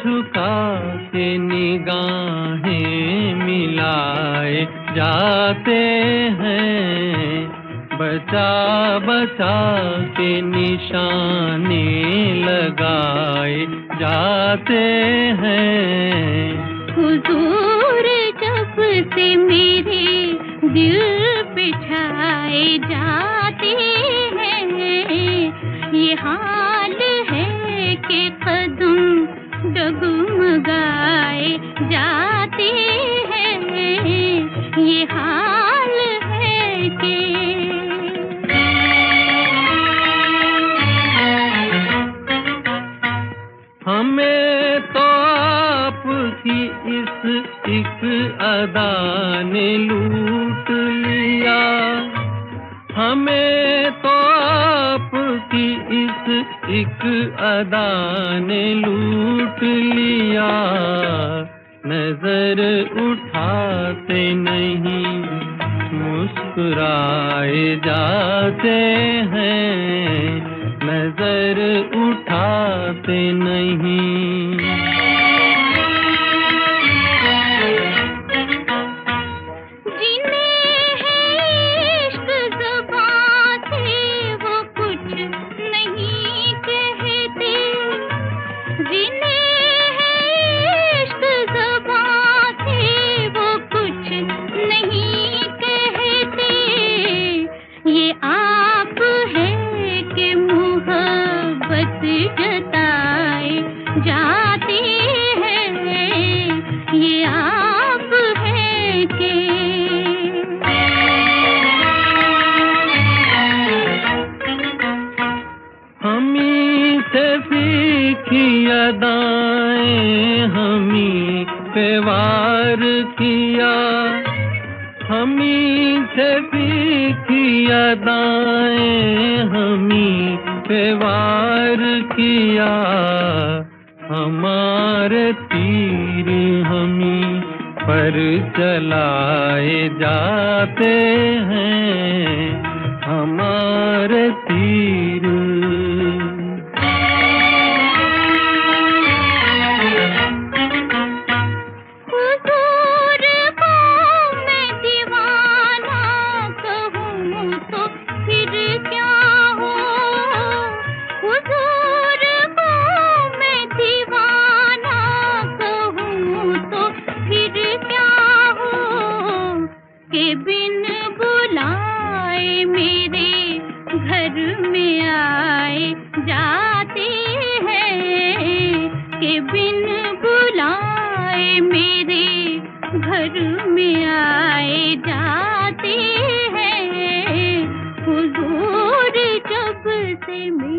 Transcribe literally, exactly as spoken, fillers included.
झुका के निगाहें मिलाए जाते हैं, बचा बचा के निशाने लगाए जाते हैं। हुजूर जब से मेरे दिल पे छाए जाते हैं, ये हाल है कि कदम डगमगाए जाते हैं, ये हाल है कि हमें तो आपकी इस एक अदा ने लूट लिया, हमें तो आपकी इस एक अदा ने लूट लिया। नजर उठाते नहीं मुस्कुराए जाते हैं, नजर उठाते नहीं। जताए जाते हैं, ये आप हैं कि हमी से सीखी अदाएं हमी पे वार किया, हमी से सीखी अदाएं हमी पे वार किया। हमारे तीर हमी पर चलाए जाते हैं, हमारे तीर। हुजूर को मैं दीवाना कहूँ तो फिर क्या हो, हुजूर को मैं दीवाना कहूँ तो फिर क्या हो, के बिन बुलाए मेरे घर में आए जाते हैं, के बिन बुलाए मेरे घर में आए जाते हैं। हुजूर जब से